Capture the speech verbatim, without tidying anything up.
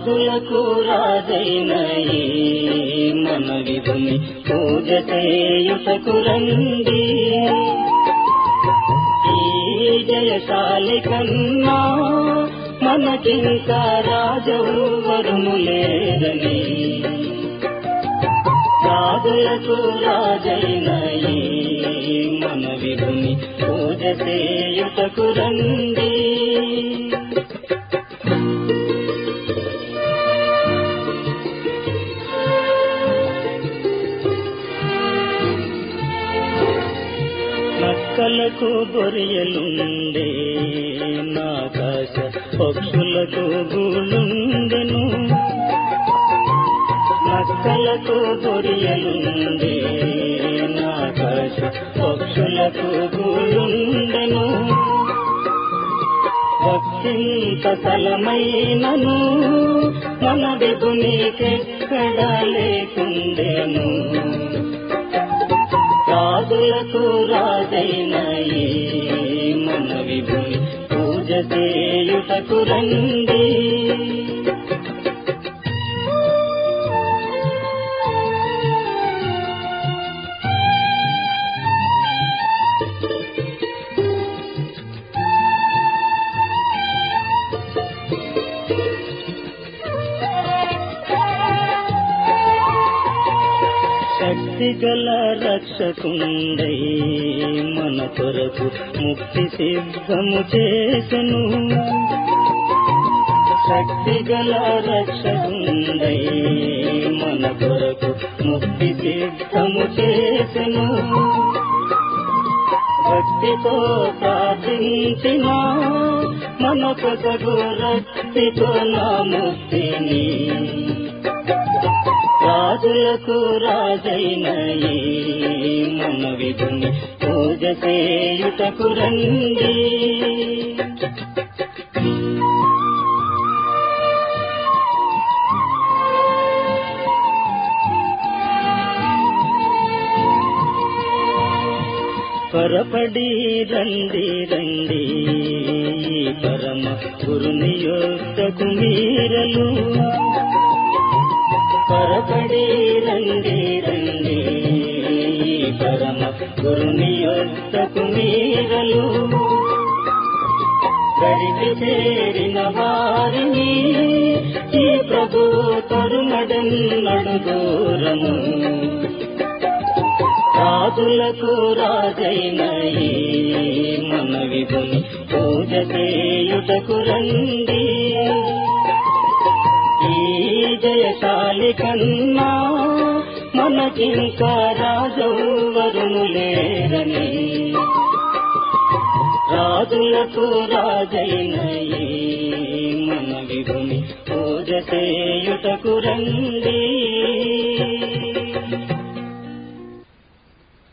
రాజులకు రాజైన ఈ మన విధుని పూజ చేయుటకు రండి. ఈ జయశాలి కన్నా మనకింకా రాజెవ్వరును లేరని, రాజులకు రాజైన ఈ మన విధుని పూజ చేయుటకు రండి. నక్కలకు గొరియలుండే నాకాశ పక్షులకు గూలుండెను. నక్కలకు గొరియలుండే నాకాశ పక్షులకు గూలుండెను. భక్తింత తలమైనను మన విధునికెక్కడ లేకుండెను. రాజులకు రాజైన ఈ మన విభుని పూజ చేయుటకు రండి. శక్తిగల రక్షకుండై మన కొరకు ముక్తి సిద్ధము చేసెను. శక్తిగల రక్షకుండై మన కొరకు ముక్తి సిద్ధము చేసెను. భక్తితో ప్రార్థించిన మనకు తగు రక్షితో నా ముక్తిని. రాజులకు రాజైన ఈ మన విధుని పూజ చేయుటకు రండి. త్వరపడి రండి రండి పరమ గురుని యొద్దకు మీరలు. త్వరపడి రండి రండి పరమ గురుని యొద్దకు మీరలు. గడికి చేరిన వారిని ఈ ప్రభువు తరుమడన్నడు దూరము. రాజులకు రాజైన ఈ మన విధుని పూజ చేయుటకు రండి. ఈ జయశాలి కన్నా మనకింకా రాజెవ్వరును లేరని, రాజులకు రాజైన ఈ మన విధుని పూజ చేయుటకు రండి.